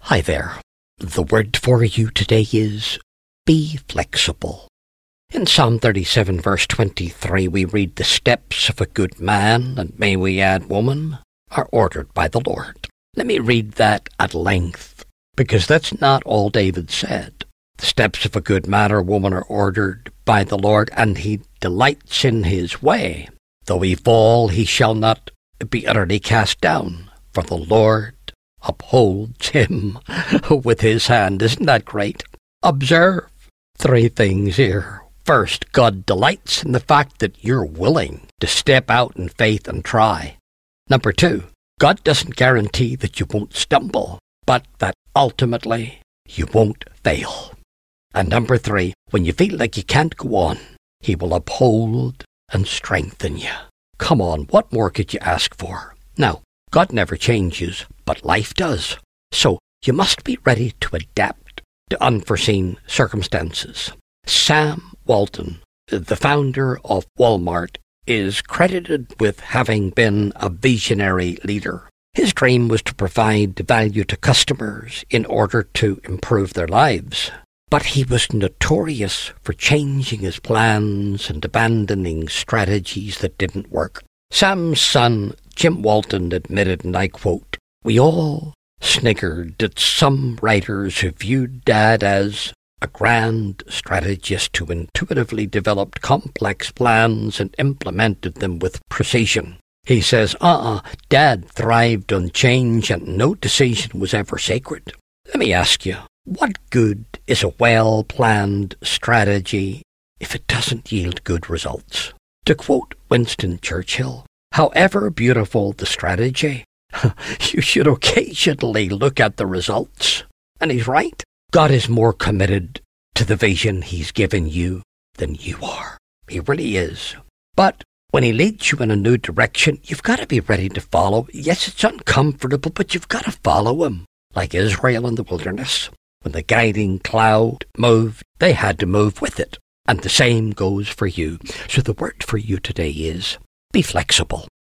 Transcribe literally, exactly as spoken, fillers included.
Hi there. The word for you today is be flexible. In Psalm thirty-seven verse twenty-three we read, "The steps of a good man, and may we add woman, are ordered by the Lord." Let me read that at length, because that's not all David said. The steps of a good man or woman are ordered by the Lord, and he delights in his way. Though he fall, he shall not be utterly cast down, for the Lord upholds him with his hand. Isn't that great? Observe three things here. First, God delights in the fact that you're willing to step out in faith and try. Number two, God doesn't guarantee that you won't stumble, but that ultimately you won't fail. And number three, when you feel like you can't go on, he will uphold and strengthen you. Come on, what more could you ask for? Now, God never changes, but life does. So you must be ready to adapt to unforeseen circumstances. Sam Walton, the founder of Walmart, is credited with having been a visionary leader. His dream was to provide value to customers in order to improve their lives. But he was notorious for changing his plans and abandoning strategies that didn't work. Sam's son, Jim Walton, admitted, and I quote, "We all sniggered at some writers who viewed Dad as a grand strategist who intuitively developed complex plans and implemented them with precision." He says, uh-uh, Dad thrived on change and no decision was ever sacred. Let me ask you, what good is a well-planned strategy if it doesn't yield good results? To quote Winston Churchill, however beautiful the strategy, you should occasionally look at the results. And he's right. God is more committed to the vision he's given you than you are. He really is. But when he leads you in a new direction, you've got to be ready to follow. Yes, it's uncomfortable, but you've got to follow him. Like Israel in the wilderness. When the guiding cloud moved, they had to move with it. And the same goes for you. So the word for you today is be flexible.